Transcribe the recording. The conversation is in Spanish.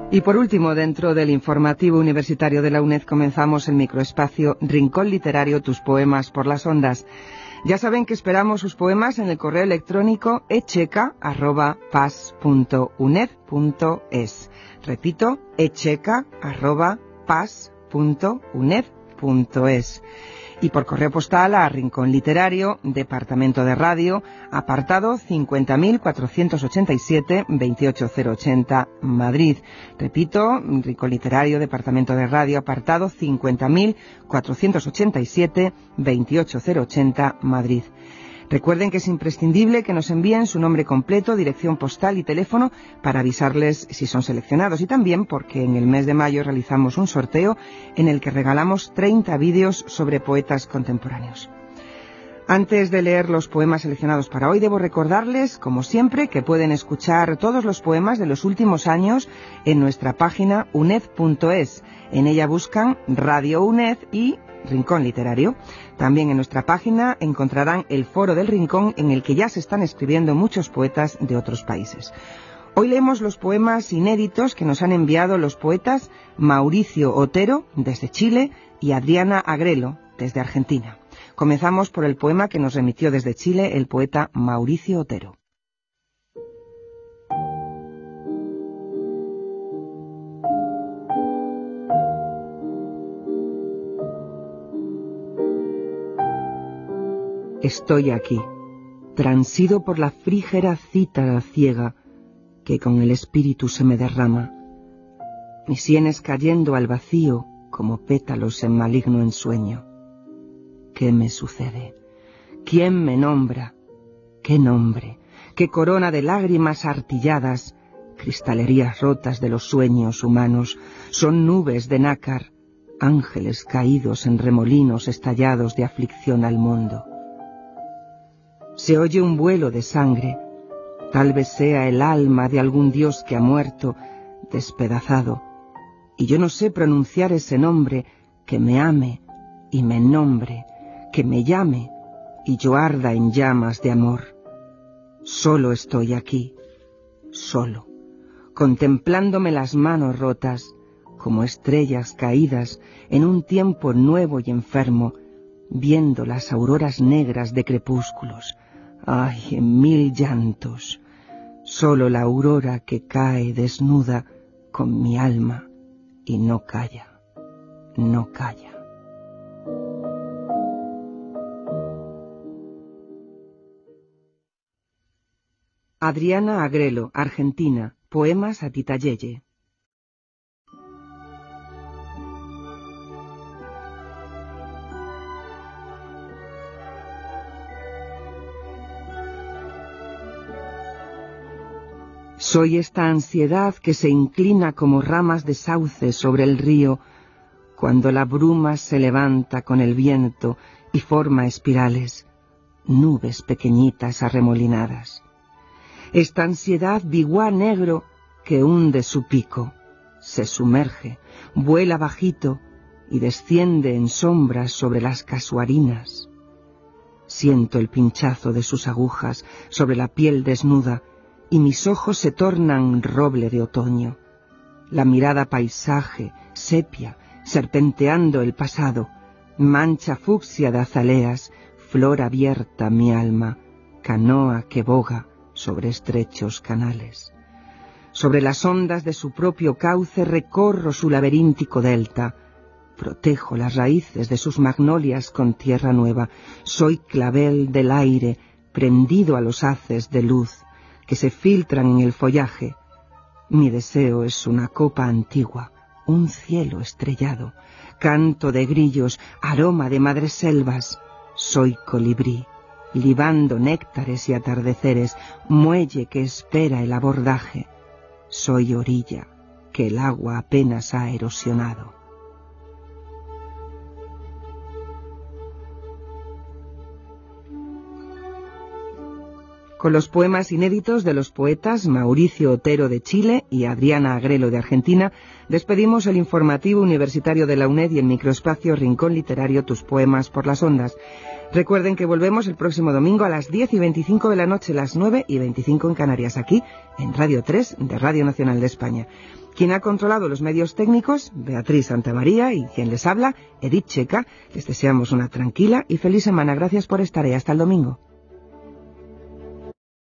Y por último, dentro del informativo universitario de la UNED, comenzamos el microespacio Rincón Literario, tus poemas por las ondas. Ya saben que esperamos sus poemas en el correo electrónico echeca@pas.uned.es. Repito, echeca@pas.uned.es. Y por correo postal a Rincón Literario, Departamento de Radio, apartado 50.487, 28080, Madrid. Repito, Rincón Literario, Departamento de Radio, apartado 50.487, 28080, Madrid. Recuerden que es imprescindible que nos envíen su nombre completo, dirección postal y teléfono para avisarles si son seleccionados, y también porque en el mes de mayo realizamos un sorteo en el que regalamos 30 vídeos sobre poetas contemporáneos. Antes de leer los poemas seleccionados para hoy, debo recordarles, como siempre, que pueden escuchar todos los poemas de los últimos años en nuestra página uned.es. En ella buscan Radio UNED y Rincón Literario. También en nuestra página encontrarán el foro del Rincón, en el que ya se están escribiendo muchos poetas de otros países. Hoy leemos los poemas inéditos que nos han enviado los poetas Mauricio Otero, desde Chile, y Adriana Agrelo, desde Argentina. Comenzamos por el poema que nos remitió desde Chile el poeta Mauricio Otero. Estoy aquí, transido por la frígera cítara ciega que con el espíritu se me derrama, mis sienes cayendo al vacío como pétalos en maligno ensueño. ¿Qué me sucede? ¿Quién me nombra? ¿Qué nombre? ¿Qué corona de lágrimas artilladas? Cristalerías rotas de los sueños humanos, son nubes de nácar, ángeles caídos en remolinos estallados de aflicción al mundo. Se oye un vuelo de sangre, tal vez sea el alma de algún dios que ha muerto, despedazado, y yo no sé pronunciar ese nombre que me ame y me nombre, que me llame y yo arda en llamas de amor. Solo estoy aquí, solo, contemplándome las manos rotas, como estrellas caídas en un tiempo nuevo y enfermo, viendo las auroras negras de crepúsculos. Ay, en mil llantos, solo la aurora que cae desnuda con mi alma y no calla, no calla. Adriana Agrelo, Argentina, poemas a Tita Yeye. Soy esta ansiedad que se inclina como ramas de sauce sobre el río, cuando la bruma se levanta con el viento y forma espirales, nubes pequeñitas arremolinadas. Esta ansiedad biguá negro que hunde su pico, se sumerge, vuela bajito y desciende en sombras sobre las casuarinas. Siento el pinchazo de sus agujas sobre la piel desnuda, y mis ojos se tornan roble de otoño. La mirada paisaje, sepia, serpenteando el pasado, mancha fucsia de azaleas, flor abierta mi alma, canoa que boga sobre estrechos canales. Sobre las ondas de su propio cauce recorro su laberíntico delta, protejo las raíces de sus magnolias con tierra nueva, soy clavel del aire prendido a los haces de luz que se filtran en el follaje. Mi deseo es una copa antigua, un cielo estrellado, canto de grillos, aroma de madreselvas. Soy colibrí, libando néctares y atardeceres, muelle que espera el abordaje. Soy orilla, que el agua apenas ha erosionado. Con los poemas inéditos de los poetas Mauricio Otero de Chile y Adriana Agrelo de Argentina, despedimos el informativo universitario de la UNED y el microespacio Rincón Literario, tus poemas por las ondas. Recuerden que volvemos el próximo domingo a las 10:25 de la noche, las 9:25 en Canarias, aquí en Radio 3 de Radio Nacional de España. Quien ha controlado los medios técnicos, Beatriz Santamaría, y quien les habla, Edith Checa. Les deseamos una tranquila y feliz semana. Gracias por estar ahí. Hasta el domingo.